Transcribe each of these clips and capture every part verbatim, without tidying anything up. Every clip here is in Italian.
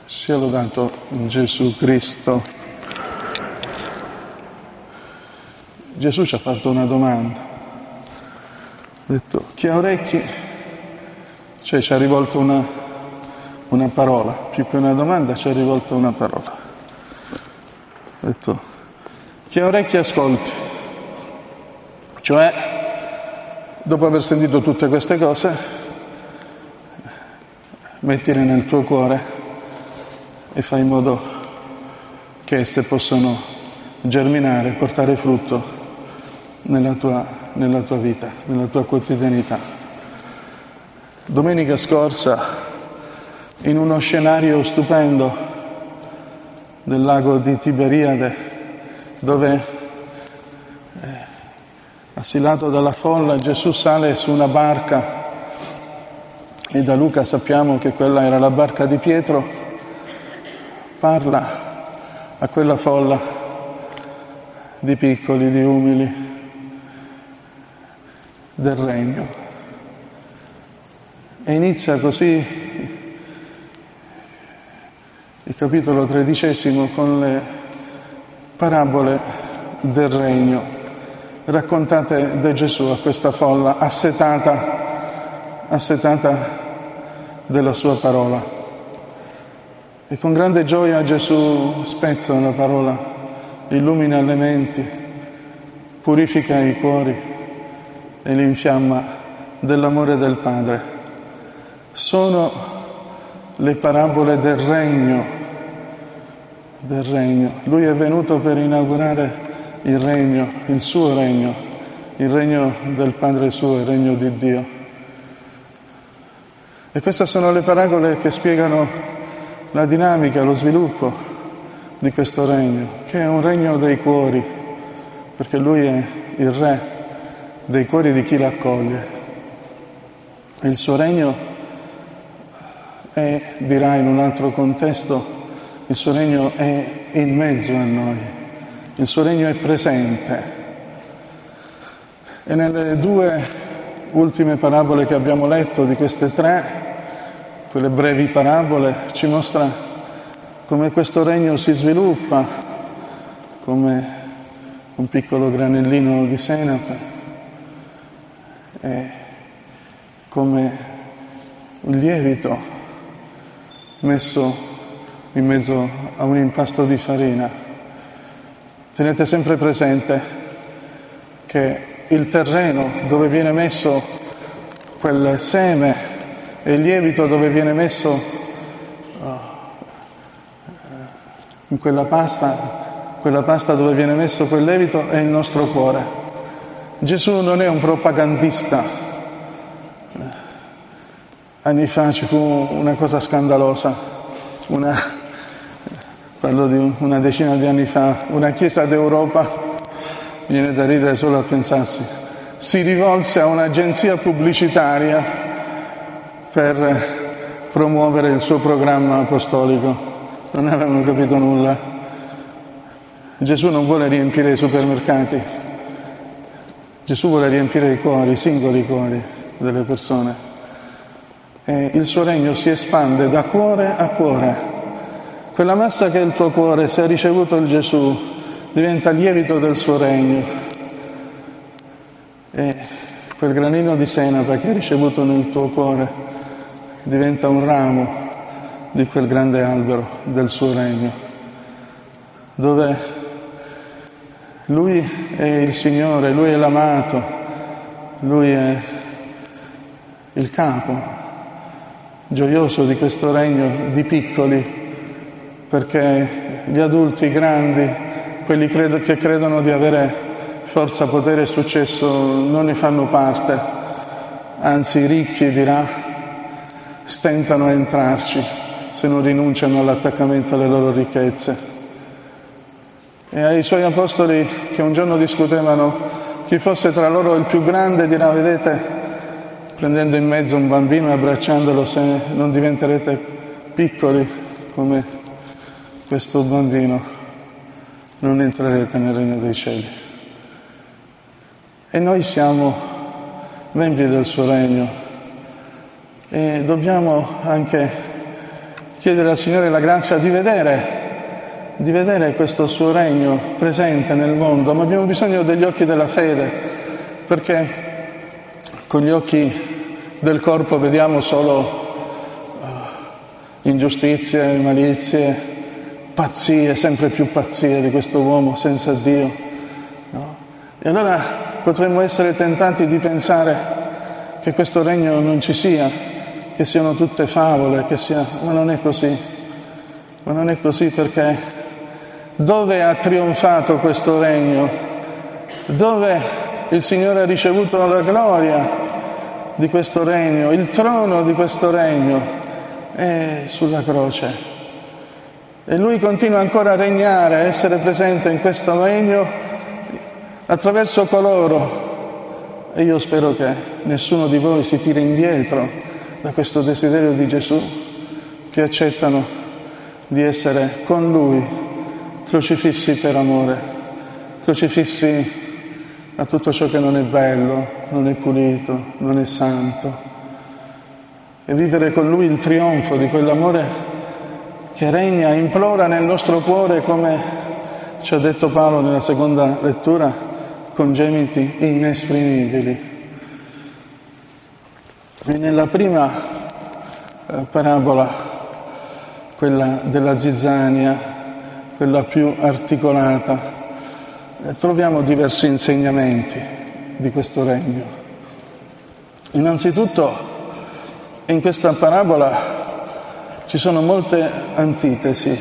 Sia lodato Gesù Cristo. Gesù ci ha fatto una domanda. Ha detto, chi ha orecchi, cioè ci ha rivolto una, una parola, più che una domanda ci ha rivolto una parola. Ha detto, chi ha orecchi ascolti. Cioè, dopo aver sentito tutte queste cose, mettile nel tuo cuore e fai in modo che esse possano germinare, portare frutto nella tua, nella tua vita, nella tua quotidianità. Domenica scorsa, in uno scenario stupendo del lago di Tiberiade, dove eh, assilato dalla folla Gesù sale su una barca, e da Luca sappiamo che quella era la barca di Pietro, parla a quella folla di piccoli, di umili, del regno. E inizia così il capitolo tredicesimo con le parabole del regno, raccontate da Gesù a questa folla assetata, assetata della sua parola. E con grande gioia Gesù spezza la parola, illumina le menti, purifica i cuori e li infiamma dell'amore del Padre. Sono le parabole del regno, del regno. Lui è venuto per inaugurare il regno, il suo regno, il regno del Padre suo, il regno di Dio. E queste sono le parabole che spiegano la dinamica, lo sviluppo di questo regno, che è un regno dei cuori, perché Lui è il Re dei cuori di chi l'accoglie. E il suo regno è, dirà in un altro contesto, il suo regno è in mezzo a noi, il suo regno è presente. E nelle due ultime parabole che abbiamo letto, di queste tre, quelle brevi parabole, ci mostra come questo regno si sviluppa, come un piccolo granellino di senape, e come un lievito messo in mezzo a un impasto di farina. Tenete sempre presente che il terreno dove viene messo quel seme e il lievito dove viene messo oh, in quella pasta, quella pasta dove viene messo quel lievito è il nostro cuore. Gesù non è un propagandista. Anni fa ci fu una cosa scandalosa, una, parlo di una decina di anni fa, una chiesa d'Europa, viene da ridere solo a pensarsi, si rivolse a un'agenzia pubblicitaria per promuovere il suo programma apostolico. Non avevano capito nulla. Gesù non vuole riempire i supermercati, Gesù vuole riempire i cuori, i singoli cuori delle persone. E il suo regno si espande da cuore a cuore. Quella massa che è il tuo cuore, se ha ricevuto il Gesù, diventa lievito del suo regno. E quel granino di senape che hai ricevuto nel tuo cuore diventa un ramo di quel grande albero del suo regno, dove Lui è il Signore, Lui è l'amato, Lui è il capo, gioioso di questo regno di piccoli, perché gli adulti, i grandi, quelli credo, che credono di avere forza, potere e successo, non ne fanno parte, anzi i ricchi, dirà, stentano a entrarci se non rinunciano all'attaccamento alle loro ricchezze. E ai suoi apostoli, che un giorno discutevano chi fosse tra loro il più grande, dirà, vedete, prendendo in mezzo un bambino e abbracciandolo, se non diventerete piccoli come questo bambino, non entrerete nel regno dei cieli. E noi siamo membri del suo regno, e dobbiamo anche chiedere al Signore la grazia di vedere, di vedere questo suo regno presente nel mondo, ma abbiamo bisogno degli occhi della fede, perché con gli occhi del corpo vediamo solo ingiustizie, malizie, pazzie, sempre più pazzie di questo uomo senza Dio, no? E allora potremmo essere tentati di pensare che questo regno non ci sia, che siano tutte favole, che sia... ma non è così, ma non è così, perché dove ha trionfato questo regno? Dove il Signore ha ricevuto la gloria di questo regno, il trono di questo regno? È sulla croce. E Lui continua ancora a regnare, a essere presente in questo regno attraverso coloro, e io spero che nessuno di voi si tiri indietro da questo desiderio di Gesù, che accettano di essere con Lui crocifissi per amore, crocifissi a tutto ciò che non è bello, non è pulito, non è santo, e vivere con Lui il trionfo di quell'amore che regna, implora nel nostro cuore, come ci ha detto Paolo nella seconda lettura, con gemiti inesprimibili. E nella prima eh, parabola, quella della zizzania, quella più articolata, eh, troviamo diversi insegnamenti di questo regno. Innanzitutto, in questa parabola ci sono molte antitesi.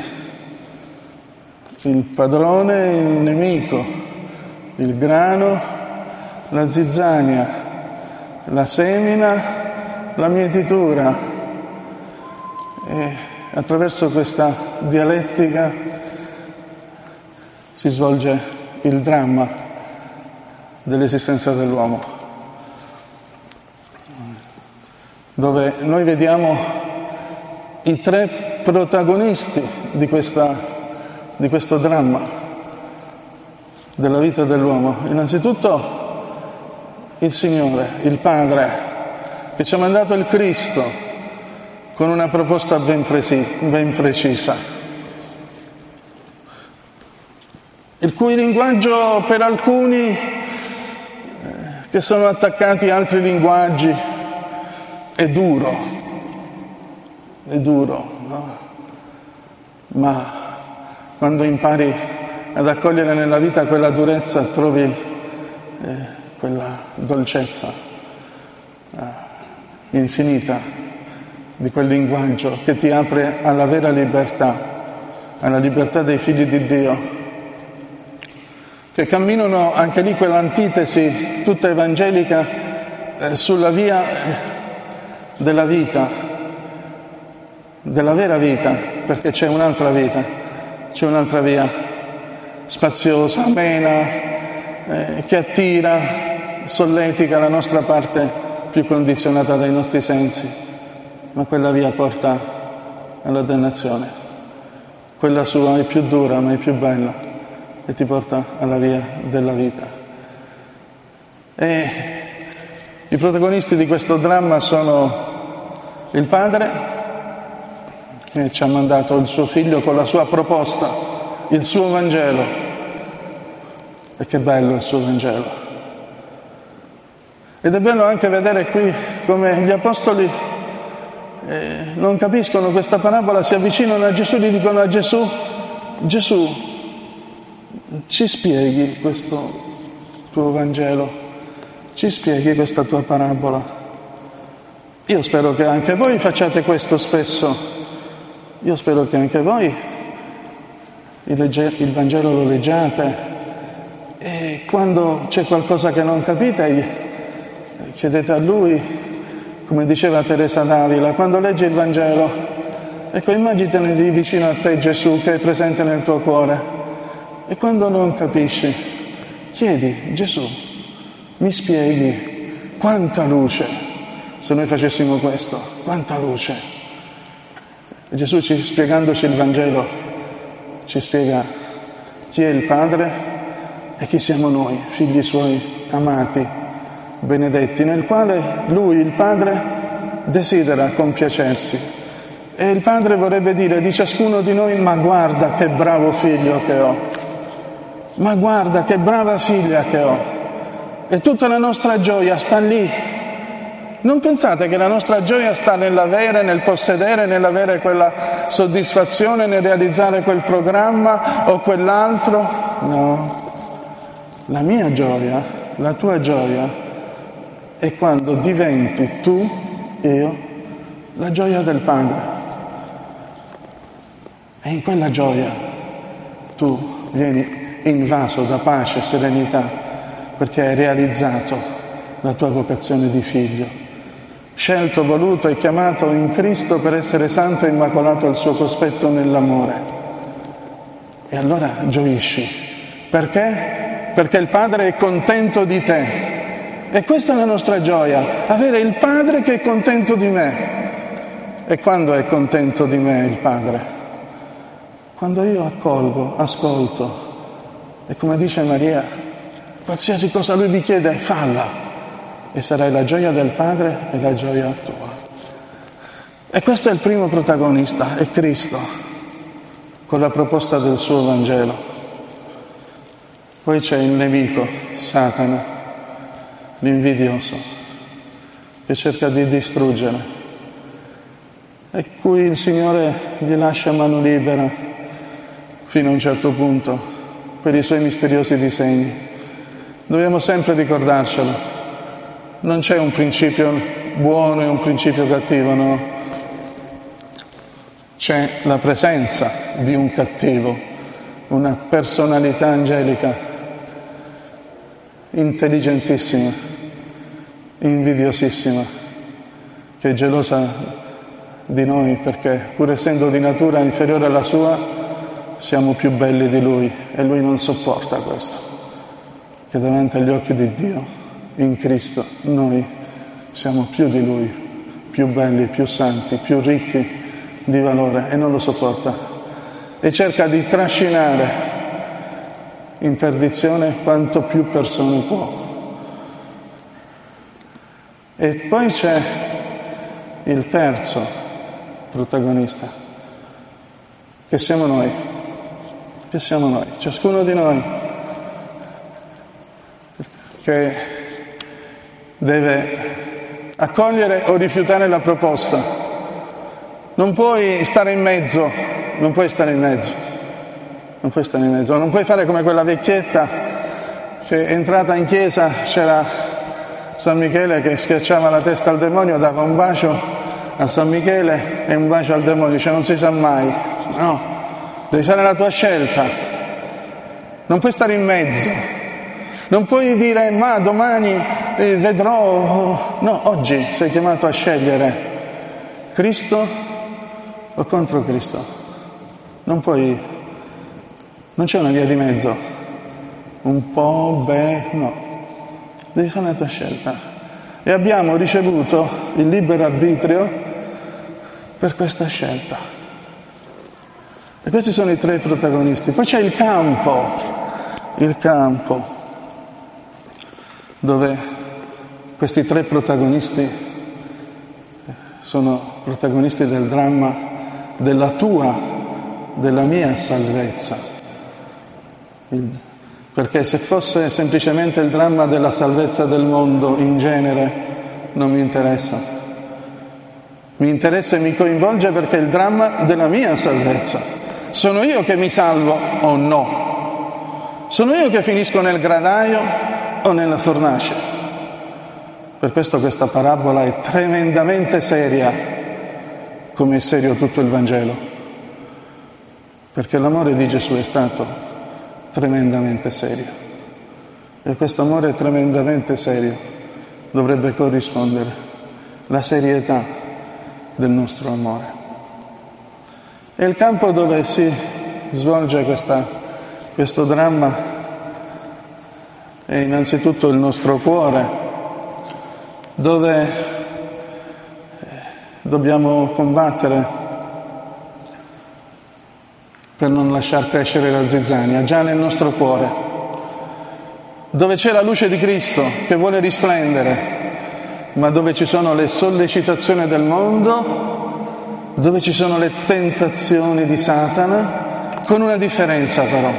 Il padrone e il nemico, il grano, la zizzania, la semina, la mietitura. E attraverso questa dialettica si svolge il dramma dell'esistenza dell'uomo, dove noi vediamo i tre protagonisti di, questa, di questo dramma della vita dell'uomo. Innanzitutto il Signore, il Padre, che ci ha mandato il Cristo con una proposta ben, presi, ben precisa, il cui linguaggio per alcuni eh, che sono attaccati a altri linguaggi è duro, è duro, no? Ma quando impari ad accogliere nella vita quella durezza, trovi eh, quella dolcezza eh, infinita di quel linguaggio che ti apre alla vera libertà, alla libertà dei figli di Dio, che camminano anche lì quell'antitesi tutta evangelica eh, sulla via della vita, della vera vita, perché c'è un'altra vita, c'è un'altra via spaziosa, amena, eh, che attira, solletica la nostra parte più condizionata dai nostri sensi, ma quella via porta alla dannazione. Quella sua è più dura, ma è più bella, e ti porta alla via della vita. E i protagonisti di questo dramma sono il Padre, che ci ha mandato il suo Figlio con la sua proposta, il suo Vangelo. E che bello il suo Vangelo. Ed è bello anche vedere qui come gli Apostoli eh, non capiscono questa parabola, si avvicinano a Gesù e gli dicono a Gesù: Gesù, ci spieghi questo tuo Vangelo, ci spieghi questa tua parabola. Io spero che anche voi facciate questo spesso. Io spero che anche voi il, legge, il Vangelo lo leggiate e quando c'è qualcosa che non capite chiedete a Lui, come diceva Teresa d'Avila, quando leggi il Vangelo, ecco, immaginati di vicino a te Gesù che è presente nel tuo cuore, e quando non capisci chiedi: Gesù, mi spieghi quanta luce, se noi facessimo questo, quanta luce. E Gesù, ci, spiegandoci il Vangelo, ci spiega chi è il Padre e chi siamo noi, figli Suoi amati, benedetti, nel quale Lui, il Padre, desidera compiacersi E il Padre vorrebbe dire di ciascuno di noi: ma guarda che bravo figlio che ho, ma guarda che brava figlia che ho. E tutta la nostra gioia sta lì. Non pensate che la nostra gioia sta nell'avere, nel possedere, nell'avere quella soddisfazione, nel realizzare quel programma o quell'altro? No. La mia gioia, la tua gioia, è quando diventi tu, io, la gioia del Padre. E in quella gioia tu vieni invaso da pace e serenità, perché hai realizzato la tua vocazione di figlio. Scelto, voluto e chiamato in Cristo per essere santo e immacolato al suo cospetto nell'amore. E allora gioisci. Perché? Perché il Padre è contento di te. E questa è la nostra gioia, avere il Padre che è contento di me. E quando è contento di me il Padre? Quando io accolgo, ascolto, e come dice Maria, qualsiasi cosa Lui mi chiede, falla. E sarai la gioia del Padre e la gioia tua. E questo è il primo protagonista, è Cristo, con la proposta del suo Vangelo. Poi c'è il nemico, Satana, l'invidioso, che cerca di distruggere, e cui il Signore gli lascia mano libera fino a un certo punto per i suoi misteriosi disegni. Dobbiamo sempre ricordarcelo. Non c'è un principio buono e un principio cattivo, no. C'è la presenza di un cattivo, una personalità angelica, intelligentissima, invidiosissima, che è gelosa di noi perché, pur essendo di natura inferiore alla sua, siamo più belli di lui, e lui non sopporta questo, che davanti agli occhi di Dio, in Cristo, noi siamo più di Lui, più belli, più santi, più ricchi di valore, e non lo sopporta. E cerca di trascinare in perdizione quanto più persone può. E poi c'è il terzo protagonista, che siamo noi, che siamo noi, ciascuno di noi, che deve accogliere o rifiutare la proposta. Non puoi stare in mezzo, non puoi stare in mezzo, non puoi stare in mezzo, non puoi fare come quella vecchietta che è entrata in chiesa, c'era San Michele che schiacciava la testa al demonio, dava un bacio a San Michele e un bacio al demonio, dice non si sa mai. No, devi fare la tua scelta, non puoi stare in mezzo. Non puoi dire, ma domani eh, vedrò. No, oggi sei chiamato a scegliere Cristo o contro Cristo. Non puoi, non c'è una via di mezzo. Un po', beh, no. Devi fare la tua scelta. E abbiamo ricevuto il libero arbitrio per questa scelta. E questi sono i tre protagonisti. Poi c'è il campo, il campo. Dove questi tre protagonisti sono protagonisti del dramma della tua, della mia salvezza. Il, perché se fosse semplicemente il dramma della salvezza del mondo in genere, non mi interessa. Mi interessa e mi coinvolge perché è il dramma della mia salvezza. Sono io che mi salvo o no? Sono io che finisco nel gradaio o nella fornace? Per questo questa parabola è tremendamente seria, come è serio tutto il Vangelo, perché l'amore di Gesù è stato tremendamente serio, e questo amore tremendamente serio dovrebbe corrispondere la serietà del nostro amore. E il campo dove si svolge questa, questo dramma è innanzitutto il nostro cuore, dove dobbiamo combattere per non lasciar crescere la zizzania, già nel nostro cuore, dove c'è la luce di Cristo che vuole risplendere, ma dove ci sono le sollecitazioni del mondo dove ci sono le tentazioni di Satana, con una differenza però,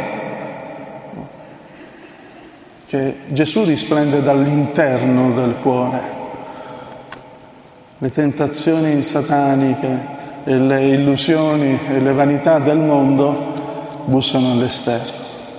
che Gesù risplende dall'interno del cuore. Le tentazioni sataniche e le illusioni e le vanità del mondo bussano all'esterno.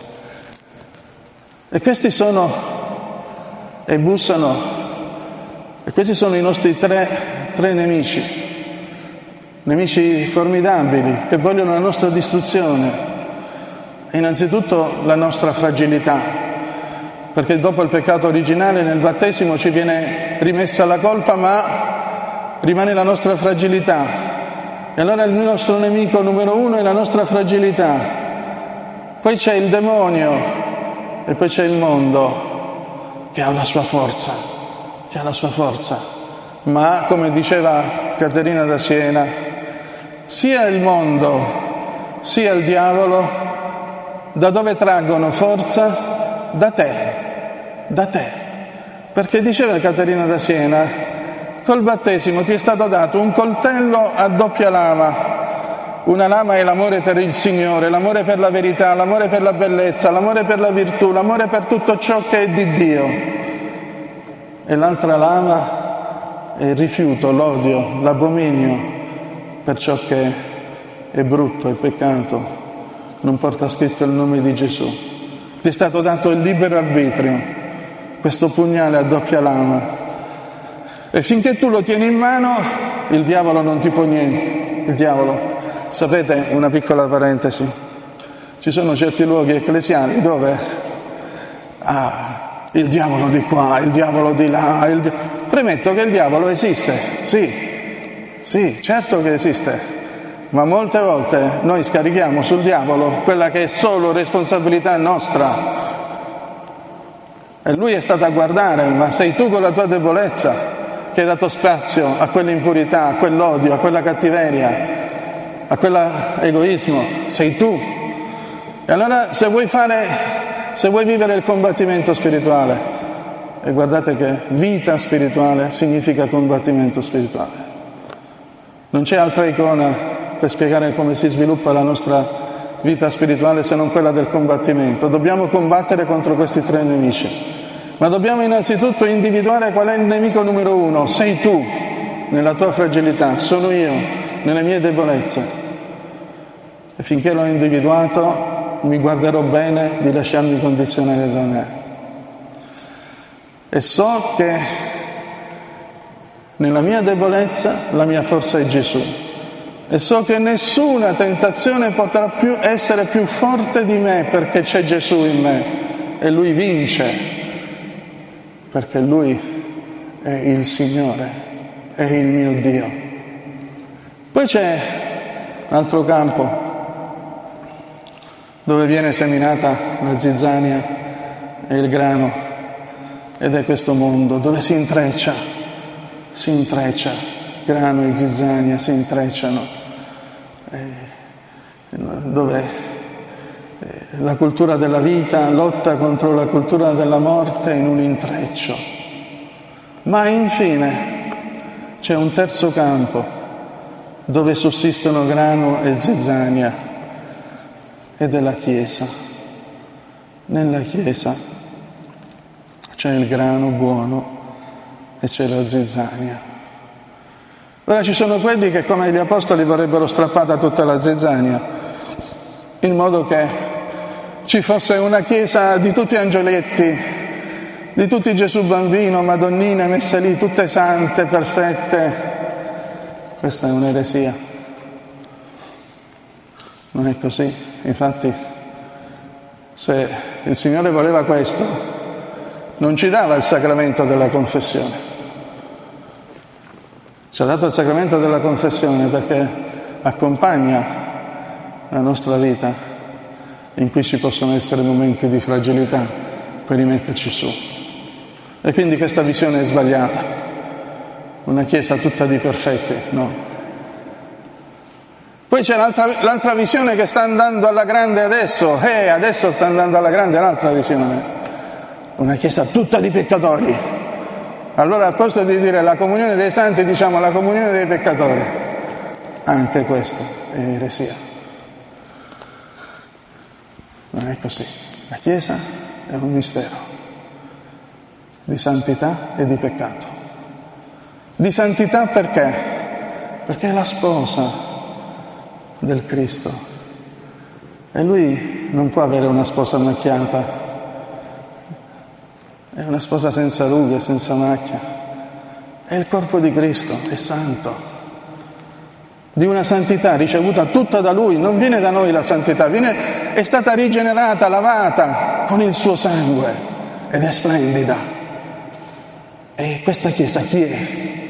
E questi sono, e bussano, e questi sono i nostri tre, tre nemici, nemici formidabili che vogliono la nostra distruzione. Innanzitutto la nostra fragilità, perché dopo il peccato originale nel battesimo ci viene rimessa la colpa, ma rimane la nostra fragilità. E allora il nostro nemico numero uno è la nostra fragilità. Poi c'è il demonio e poi c'è il mondo che ha la sua forza, che ha la sua forza. Ma, come diceva Caterina da Siena, sia il mondo sia il diavolo da dove traggono forza? Da te, da te. Perché diceva Caterina da Siena, col battesimo ti è stato dato un coltello a doppia lama. Una lama è l'amore per il Signore, l'amore per la verità, l'amore per la bellezza, l'amore per la virtù, l'amore per tutto ciò che è di Dio. E l'altra lama è il rifiuto, l'odio, l'abominio per ciò che è brutto, è peccato, non porta scritto il nome di Gesù. Ti è stato dato il libero arbitrio, questo pugnale a doppia lama. E finché tu lo tieni in mano, il diavolo non ti può niente. Il diavolo, sapete, una piccola parentesi, ci sono certi luoghi ecclesiali dove ah, il diavolo di qua, il diavolo di là, il di... premetto che il diavolo esiste, sì, sì, certo che esiste, ma molte volte noi scarichiamo sul diavolo quella che è solo responsabilità nostra. E lui è stato a guardare, ma sei tu con la tua debolezza che hai dato spazio a quell'impurità, a quell'odio, a quella cattiveria, a quell'egoismo, sei tu. E allora se vuoi fare, se vuoi vivere il combattimento spirituale, e guardate che vita spirituale significa combattimento spirituale. Non c'è altra icona per spiegare come si sviluppa la nostra vita spirituale se non quella del combattimento. Dobbiamo combattere contro questi tre nemici. Ma dobbiamo innanzitutto individuare qual è il nemico numero uno. Sei tu, nella tua fragilità, sono io, nelle mie debolezze. E finché l'ho individuato, mi guarderò bene di lasciarmi condizionare da me. E so che nella mia debolezza la mia forza è Gesù. E so che nessuna tentazione potrà più essere più forte di me perché c'è Gesù in me. E Lui vince. Perché Lui è il Signore, è il mio Dio. Poi c'è un altro campo dove viene seminata la zizzania e il grano, ed è questo mondo dove si intreccia, si intreccia, grano e zizzania si intrecciano, dove la cultura della vita lotta contro la cultura della morte in un intreccio. Ma infine c'è un terzo campo dove sussistono grano e zizzania, ed è la Chiesa. Nella Chiesa c'è il grano buono e c'è la zizzania. Ora ci sono quelli che, come gli apostoli, vorrebbero strappata tutta la zizzania, in modo che ci fosse una chiesa di tutti angioletti, di tutti Gesù bambino, Madonnine messe lì, tutte sante, perfette. Questa è un'eresia. Non è così. Infatti, se il Signore voleva questo, non ci dava il sacramento della confessione. Ci ha dato il sacramento della confessione perché accompagna la nostra vita in cui ci possono essere momenti di fragilità per rimetterci su. E quindi questa visione è sbagliata. Una chiesa tutta di perfetti, no. Poi c'è l'altra, l'altra visione che sta andando alla grande adesso, eh, adesso sta andando alla grande l'altra visione. Una chiesa tutta di peccatori. Allora al posto di dire la comunione dei santi diciamo la comunione dei peccatori. anche questa è eresia. Non è così. La Chiesa è un mistero di santità e di peccato. Di santità perché? Perché è la sposa del Cristo e Lui non può avere una sposa macchiata, è una sposa senza rughe, senza macchia. È il corpo di Cristo, è santo, di una santità ricevuta tutta da Lui, non viene da noi la santità, viene, è stata rigenerata, lavata con il suo sangue ed è splendida. E questa Chiesa chi è?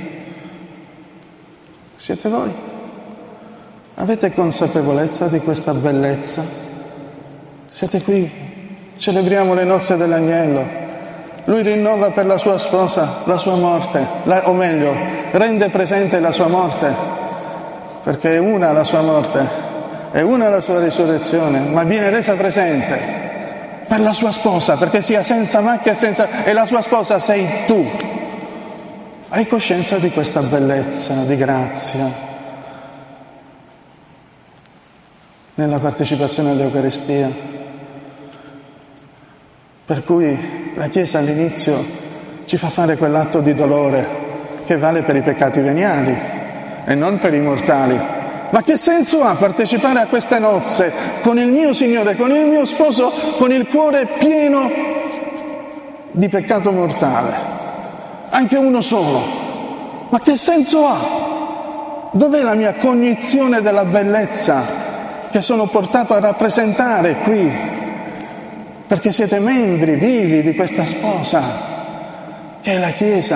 Siete voi? Avete consapevolezza di questa bellezza? Siete qui, celebriamo le nozze dell'agnello. Lui rinnova per la sua sposa la sua morte, la, o meglio, rende presente la sua morte, perché è una la sua morte, è una la sua risurrezione, ma viene resa presente per la sua sposa, perché sia senza macchia e senza... e la sua sposa sei tu. Hai coscienza di questa bellezza, di grazia, nella partecipazione all'Eucaristia? Per cui la Chiesa all'inizio ci fa fare quell'atto di dolore che vale per i peccati veniali e non per i mortali. Ma che senso ha partecipare a queste nozze con il mio Signore, con il mio sposo, con il cuore pieno di peccato mortale? Anche uno solo. Ma che senso ha? Dov'è la mia cognizione della bellezza che sono portato a rappresentare qui? Perché siete membri vivi di questa sposa, che è la Chiesa.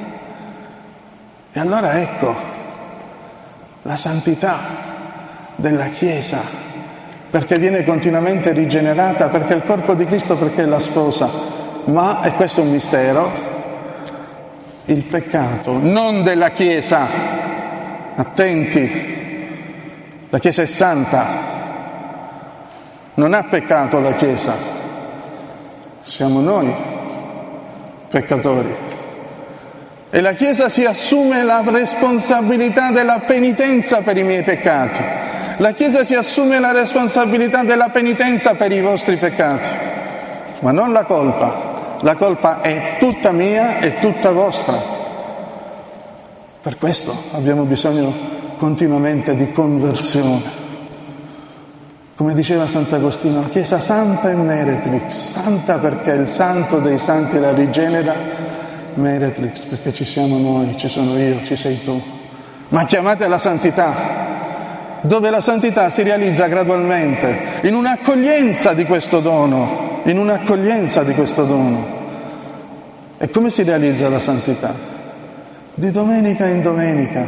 E allora ecco la santità della Chiesa, perché viene continuamente rigenerata, perché è il corpo di Cristo, perché è la sposa. Ma, e questo è un mistero, il peccato non della Chiesa, attenti, la Chiesa è santa, non ha peccato la Chiesa, siamo noi peccatori. E la Chiesa si assume la responsabilità della penitenza per i miei peccati, la Chiesa si assume la responsabilità della penitenza per i vostri peccati, ma non la colpa. La colpa è tutta mia e tutta vostra. Per questo abbiamo bisogno continuamente di conversione. Come diceva Sant'Agostino, la Chiesa santa è meretrix, santa perché il santo dei santi la rigenera, meretrix perché ci siamo noi, ci sono io, ci sei tu. Ma chiamate alla santità, dove la santità si realizza gradualmente, in un'accoglienza di questo dono, in un'accoglienza di questo dono. E come si realizza la santità? Di domenica in domenica.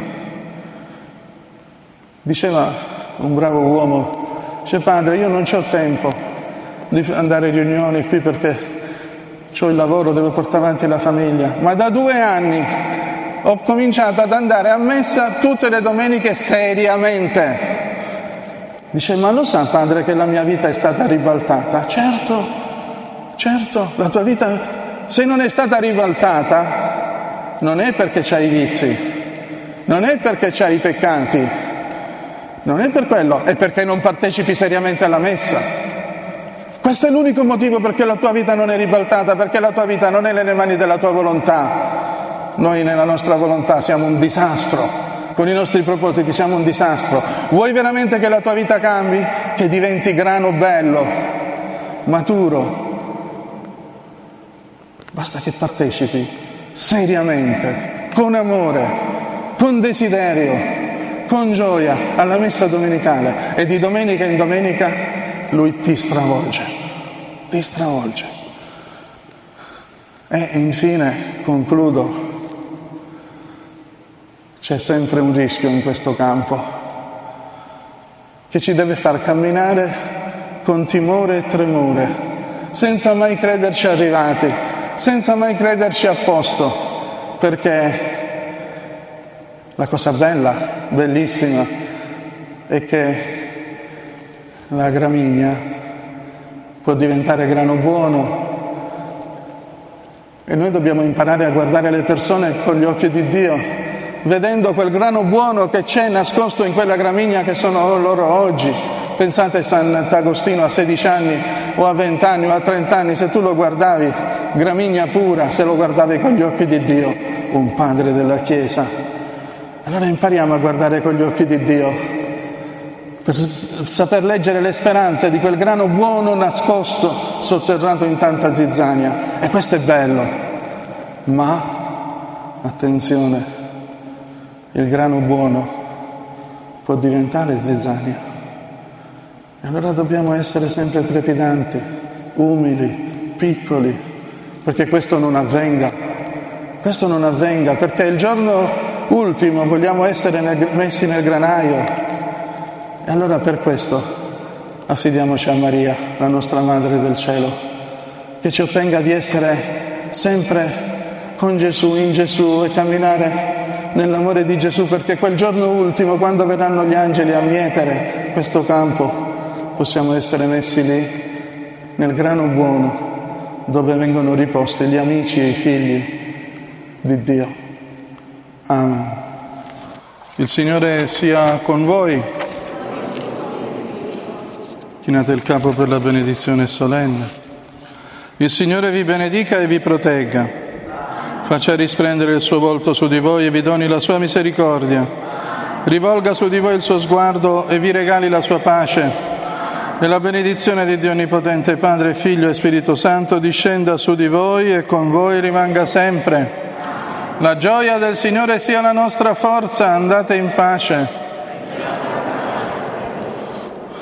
Diceva un bravo uomo, dice: padre, io non c'ho tempo di andare a riunioni qui perché ho il lavoro, devo portare avanti la famiglia, ma da due anni ho cominciato ad andare a messa tutte le domeniche seriamente. Dice: ma lo sa padre che la mia vita è stata ribaltata? Certo, certo, la tua vita, se non è stata ribaltata, non è perché c'hai i vizi, non è perché c'hai i peccati, non è per quello, è perché non partecipi seriamente alla messa. Questo è l'unico motivo perché la tua vita non è ribaltata, perché la tua vita non è nelle mani della tua volontà. Noi nella nostra volontà siamo un disastro, con i nostri propositi siamo un disastro. Vuoi veramente che la tua vita cambi? Che diventi grano bello, maturo? Basta che partecipi seriamente, con amore, con desiderio, con gioia alla messa domenicale, e di domenica in domenica Lui ti stravolge, ti stravolge. E infine, concludo, c'è sempre un rischio in questo campo che ci deve far camminare con timore e tremore, senza mai crederci arrivati, senza mai crederci a posto, perché la cosa bella, bellissima, è che la gramigna può diventare grano buono e noi dobbiamo imparare a guardare le persone con gli occhi di Dio vedendo quel grano buono che c'è nascosto in quella gramigna che sono loro oggi. Pensate a Sant'Agostino a sedici anni o a venti anni o a trenta anni, se tu lo guardavi, gramigna pura, se lo guardavi con gli occhi di Dio, un padre della Chiesa. Allora impariamo a guardare con gli occhi di Dio, per saper leggere le speranze di quel grano buono nascosto, sotterrato in tanta zizzania. E questo è bello, ma attenzione, il grano buono può diventare zizzania. E allora dobbiamo essere sempre trepidanti, umili, piccoli, perché questo non avvenga. Questo non avvenga, perché il giorno ultimo vogliamo essere nel, messi nel granaio. E allora per questo affidiamoci a Maria, la nostra Madre del Cielo, che ci ottenga di essere sempre con Gesù, in Gesù, e camminare nell'amore di Gesù, perché quel giorno ultimo, quando verranno gli angeli a mietere questo campo, possiamo essere messi lì nel grano buono, dove vengono riposti gli amici e i figli di Dio. Amen. Il Signore sia con voi. Chinate il capo per la benedizione solenne. Il Signore vi benedica e vi protegga. Faccia risplendere il suo volto su di voi e vi doni la sua misericordia. Rivolga su di voi il suo sguardo e vi regali la sua pace. E la benedizione di Dio Onnipotente, Padre, Figlio e Spirito Santo, discenda su di voi e con voi rimanga sempre. La gioia del Signore sia la nostra forza. Andate in pace.